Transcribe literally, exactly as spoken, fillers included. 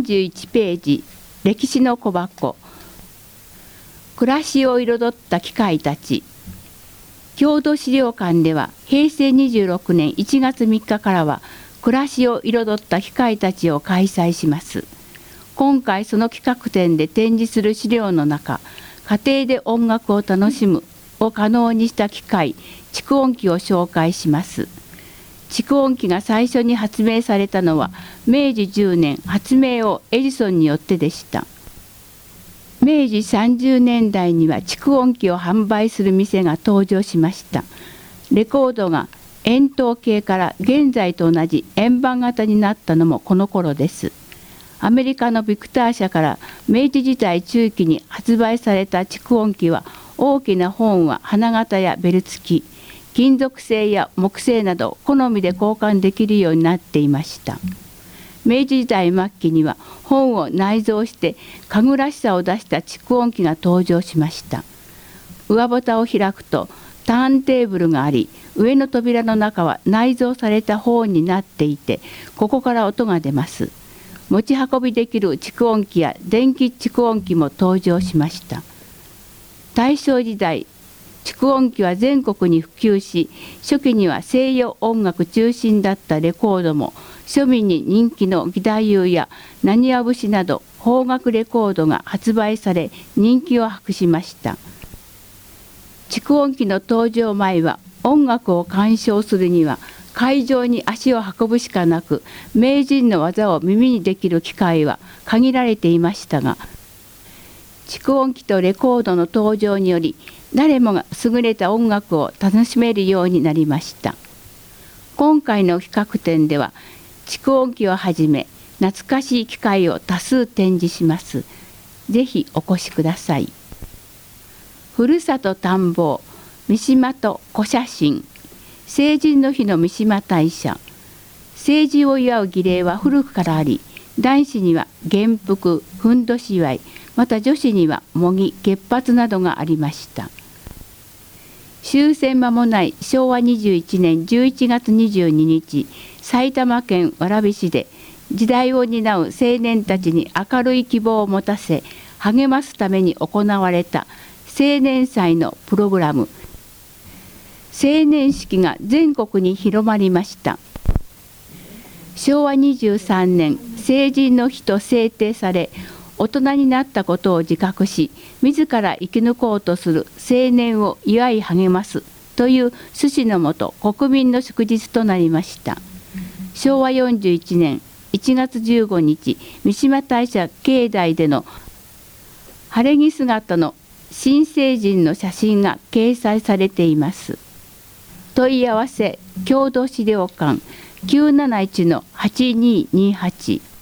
んじゅういちページ、歴史の小箱。暮らしを彩った機械たち。郷土資料館ではへいせいにじゅうろくねんいちがつみっかからは暮らしを彩った機械たちを開催します。今回その企画展で展示する資料の中、家庭で音楽を楽しむを可能にした機械、蓄音機を紹介します。蓄音機が最初に発明されたのはめいじじゅうねん、発明王エジソンによってでした。めいじさんじゅうねんだいには蓄音機を販売する店が登場しました。レコードが円筒形から現在と同じ円盤型になったのもこの頃です。アメリカのビクター社から明治時代中期に発売された蓄音機は、大きな本は花形やベル付き、金属製や木製など好みで交換できるようになっていました。明治時代末期には本を内蔵して家具らしさを出した蓄音機が登場しました。上ボタンを開くとターンテーブルがあり、上の扉の中は内蔵されたホーンになっていて、ここから音が出ます。持ち運びできる蓄音機や電気蓄音機も登場しました。大正時代、蓄音機は全国に普及し、初期には西洋音楽中心だったレコードも、庶民に人気の義太夫や浪花節など邦楽レコードが発売され、人気を博しました。蓄音機の登場前は、音楽を鑑賞するには会場に足を運ぶしかなく、名人の技を耳にできる機会は限られていましたが、蓄音機とレコードの登場により、誰もが優れた音楽を楽しめるようになりました。今回の企画展では、蓄音機をはじめ懐かしい機械を多数展示します。ぜひお越しください。ふるさと探訪、三島と小写真。成人の日の三島大社。成人を祝う儀礼は古くからあり、男子には元服、ふんどし祝い、また女子には模擬、結髪などがありました。終戦間もないしょうわにじゅういちねんじゅういちがつにじゅうににち、埼玉県蕨市で時代を担う青年たちに明るい希望を持たせ励ますために行われた青年祭のプログラム、青年式が全国に広まりました。しょうわにじゅうさんねん、成人の日と制定され、大人になったことを自覚し、自ら生き抜こうとする青年を祝い励ますという趣旨のもと、国民の祝日となりました。しょうわよんじゅういちねんいちがつじゅうごにち、三島大社境内での晴れ着姿の新成人の写真が掲載されています。問い合わせ、郷土資料館きゅうなないちのはちにーにーはち